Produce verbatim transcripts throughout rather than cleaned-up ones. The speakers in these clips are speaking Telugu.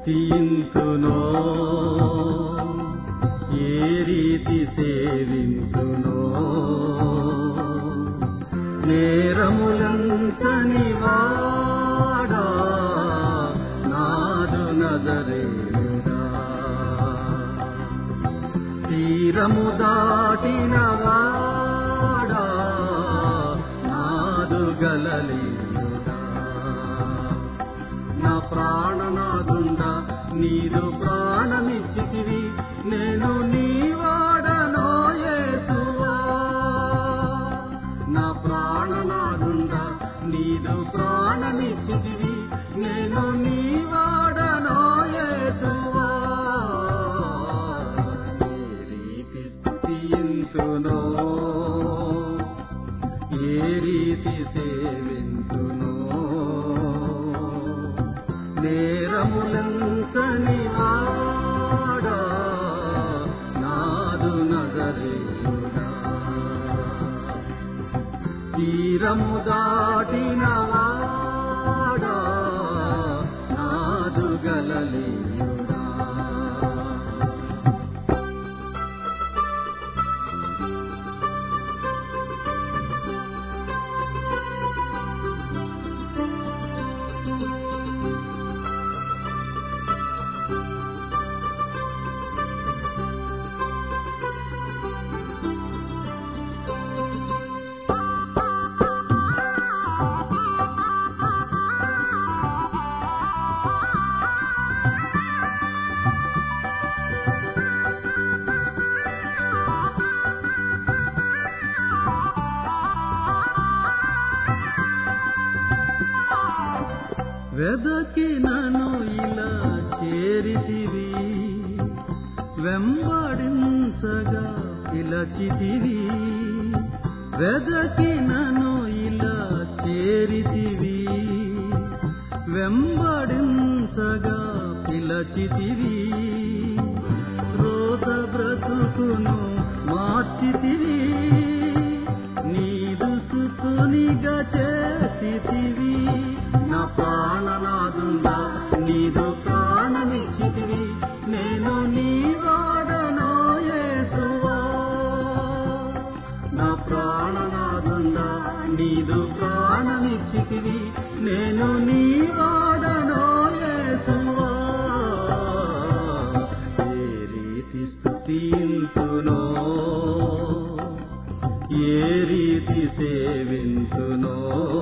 స్తుతింతునో ఏ రీతి సేవింతునో నేరములంచని వాడా నాదు నజరేయుడా తీరము దాటిన వాడా నాదు గలలీయుడా నా ప్రాణనాదుండా నీదు ప్రాణమిచ్చితివి నేను నీ వాడనో యేసువా నా ప్రాణనాదుండా నీదు ప్రాణమిచ్చితివి నేను నీ వాడనో యేసువా ఏ రీతి స్తుతింతునో ఏ రీతి సేవింతునో నేరములంచని వాడా నాదు నజరేయుడా తీరము దాటిన వాడా నాదు గలలీయుడా వెదకి నన్ను ఇలా చేరితివి వెంబడించగా పిలచితివి వెదకి నన్ను ఇలా చేరితివి వెంబడించగా పిలచితివి రోత బ్రతుకును మార్చితివి నీదు సుతునిగా చేసితివి నా ప్రాణనాదుండా నీదు ప్రాణమిచ్చితివి నేను నీ వాడనో యేసువా నా ప్రాణనాదుండా నీదు ప్రాణమిచ్చితివి నేను నీ వాడనో యేసువా ఏ రీతి స్తుతింతునో ఏ రీతి సేవింతునో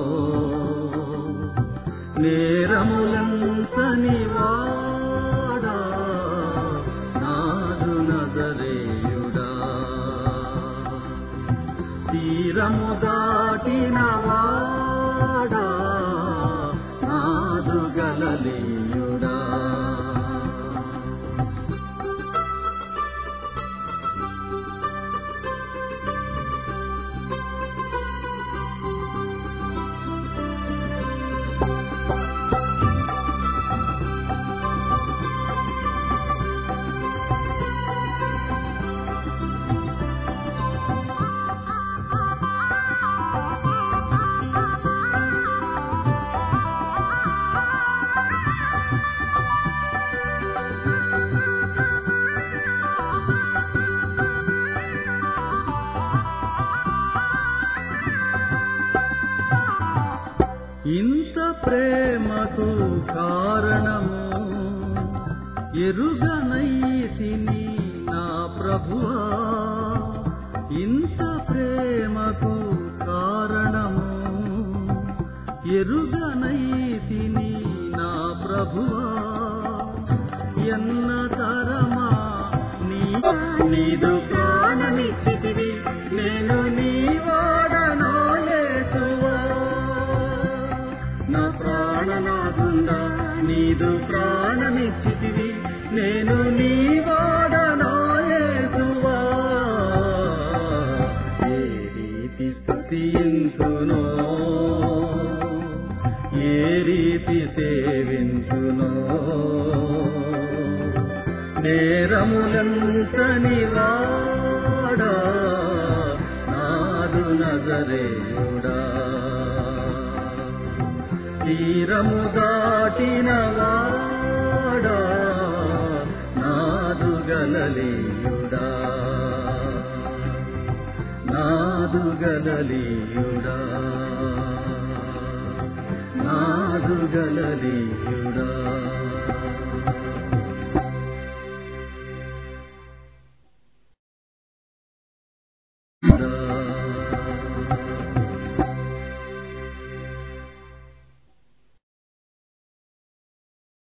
నేరములంచని వాడా నాదు నజరేయుడా తీరము దాటిన వాడా నాదు గలలీయుడా ఇంత ప్రేమకు కారణము ఎరుగనైతిని నా ప్రభువా ఇంత ప్రేమకు కారణము ఎరుగనైతిని నా ప్రభువా ఎన్న తరమా నీ నీదు ప్రాణమిచ్చితివి నేను నీ వాడనో యేసువా నా ప్రాణనాదుండా నీదు ప్రాణమిచ్చితివి నేను నీ వాడనో యేసువా ఏ రీతి స్తుతింతునో ఏ రీతి సేవింతునో నేరములంచని వాడా నాదు నజరేయుడా తీరము దాటిన వాడా గలలీయుడా నాదు గలలీయుడా నాదు గలలీయుడా